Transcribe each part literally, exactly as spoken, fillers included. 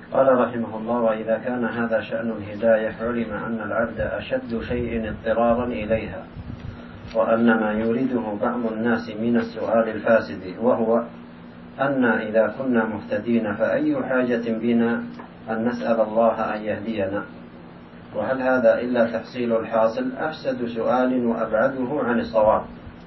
قال رحمه الله: وإذا كان هذا شأن الهداية علم أن العبد أشد شيء اضطرارا إليها، وأن ما يريده بعض الناس من السؤال الفاسد، وهو أن إذا كنا مهتدين فأي حاجة بنا أن نسأل الله أن يهدينا؟ وهل هذا إلا تحصيل الحاصل؟ أفسد سؤال وأبعده عن الصواب،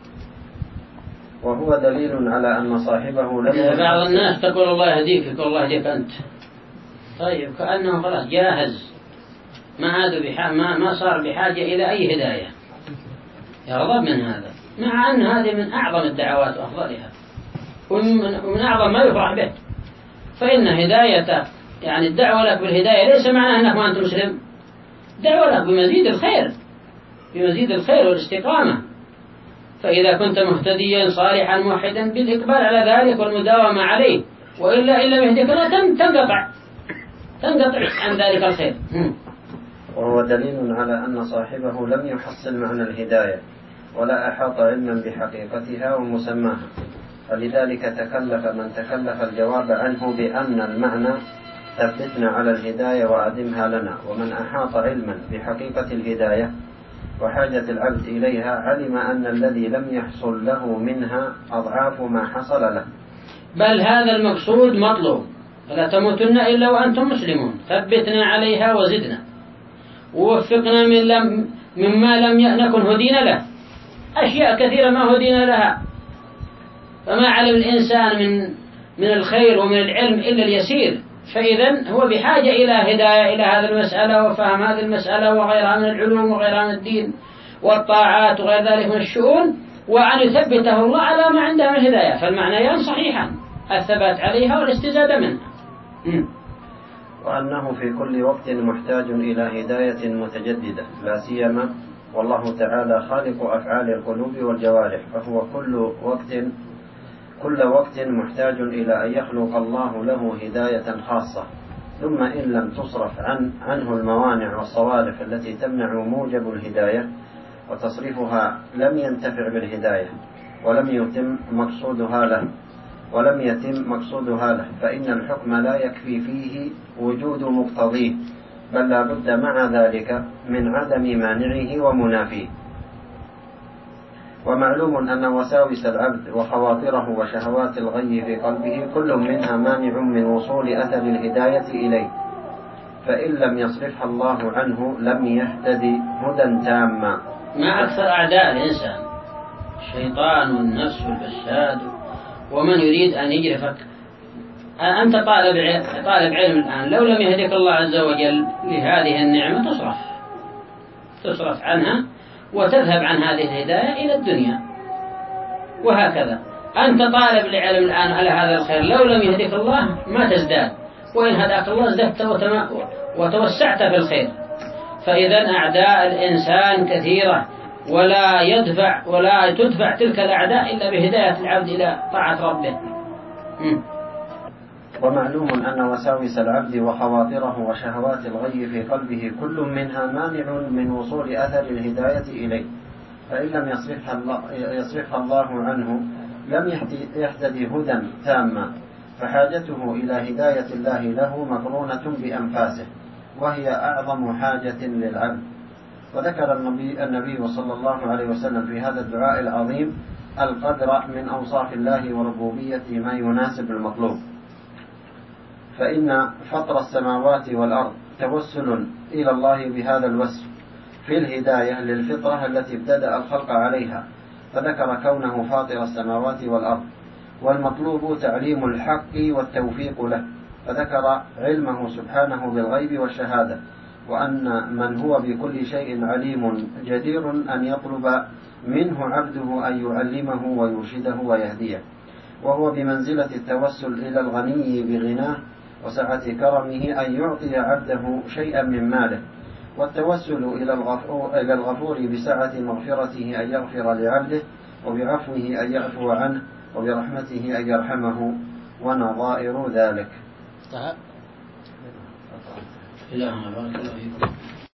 وهو دليل على أن صاحبه لم. بعض الناس تقول الله يهديك، يقول الله يهديك أنت، طيب كأنه خلاص جاهز، ما عاد بحاجة، ما ما صار بحاجة إلى أي هداية، يغضب من هذا، مع أن هذه من أعظم الدعوات وأفضلها ومن أعظم ما يفرح به. فإن هداية يعني الدعوة لك بالهداية ليس معناه أنك ما أنت مسلم، دعوة لك بمزيد الخير، بمزيد الخير والاستقامة. فإذا كنت مهتديا صالحا موحدا بالإقبال على ذلك والمداومة عليه، وإلا إن لم يهديك لا تنقطع تنقطع عن ذلك الخير. وهو دليل على أن صاحبه لم يحصل معنى الهداية ولا أحاط علما بحقيقتها ومسماها، فلذلك تكلف من تكلف الجواب عنه بأن المعنى ثبتنا على الهداية وأدمها لنا. ومن أحاط علما بحقيقة الهداية وحاجة العبد إليها علم أن الذي لم يحصل له منها أضعاف ما حصل له، بل هذا المقصود مطلوب: فلا تموتن إلا وأنتم مسلمون، ثبتنا عليها وزدنا، ووفقنا من لم مما لم نكن هدينا له. أشياء كثيرة ما هدينا لها، فما علم الإنسان من من الخير ومن العلم إلا اليسير، فإذا هو بحاجة إلى هداية إلى هذه المسألة وفهم هذه المسألة وغيرها من العلوم وغيرها من الدين والطاعات وغير ذلك من الشؤون، وأن يثبته الله على ما عنده من هداية. فالمعنيان صحيحا: الثبات عليها والاستزادة منها. وأنه في كل وقت محتاج إلى هداية متجددة، لا سيما والله تعالى خالق أفعال القلوب والجوارح، فهو كل وقت كل وقت محتاج إلى أن يخلق الله له هداية خاصة. ثم إن لم تصرف عن عنه الموانع والصوارف التي تمنع موجب الهداية وتصرفها لم ينتفع بالهداية ولم يتم مقصودها له ولم يتم مقصودها له فإن الحكم لا يكفي فيه وجود مقتضيه، بل لا بد مع ذلك من عدم مانعه ومنافيه. ومعلوم أن وساوس العبد وخواطره وشهوات الغي في قلبه كل منها مانع من وصول أثر الهداية إليه، فإن لم يصرفها الله عنه لم يهتدي هدى تاما. ما أكثر أعداء الإنسان: الشيطان والنفس والفساد، ومن يريد أن يجرفك. أنت طالب طالب علم الآن، لو لم يهدك الله عز وجل لهذه النعمة تصرف تصرف عنها وتذهب عن هذه الهداية إلى الدنيا. وهكذا أنت طالب العلم الآن على هذا الخير، لو لم يهدك الله ما تزداد، وإن هداك الله ازددت وتوسعت في الخير. فإذا أعداء الإنسان كثيرة، ولا يدفع ولا تدفع تلك الأعداء إلا بهداية العبد إلى طاعة ربه. م. ومعلوم أن وساوس العبد وخواطره وشهوات الغي في قلبه كل منها مانع من وصول أثر الهداية إليه، فإن لم يصرفها الله, يصرفها الله عنه لم يهتدي هدى تاما، فحاجته إلى هداية الله له مقرونة بأنفاسه، وهي أعظم حاجة للعبد. وذكر النبي, النبي صلى الله عليه وسلم في هذا الدعاء العظيم القدر من أوصاف الله وربوبيته ما يناسب المطلوب. فإن فطر السماوات والأرض توسل إلى الله بهذا الوصف في الهداية للفطرة التي ابتدأ الخلق عليها، فذكر كونه فاطر السماوات والأرض، والمطلوب تعليم الحق والتوفيق له، فذكر علمه سبحانه بالغيب والشهادة، وأن من هو بكل شيء عليم جدير أن يطلب منه عبده أن يعلمه ويرشده ويهديه، وهو بمنزلة التوسل إلى الغني بغناه وسعة كرمه أن يعطي عبده شيئا من ماله، والتوسل إلى الغفور, إلى الغفور بسعة مغفرته أن يغفر لعبده، وبعفوه أن يعفو عنه، وبرحمته أن يرحمه، ونظائر ذلك. طيب. إلهنا بارك الله فيكم.